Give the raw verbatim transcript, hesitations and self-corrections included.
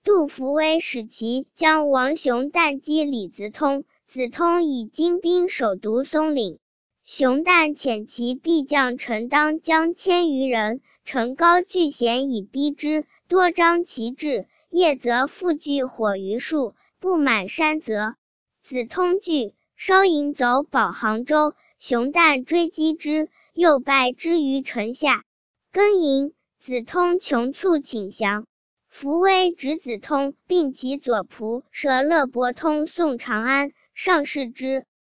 杜伏威使其将王雄旦击李子通，子通以精兵守独松岭。熊旦遣其必将陈当将千余人，陈高据险以逼之，多张旗帜，夜则复聚火于树，不满山泽。子通惧，稍引走保杭州，熊旦追击之，又败之于城下。庚寅，子通穷卒请降。伏威执子通，并其左仆射乐伯通送长安，上视之。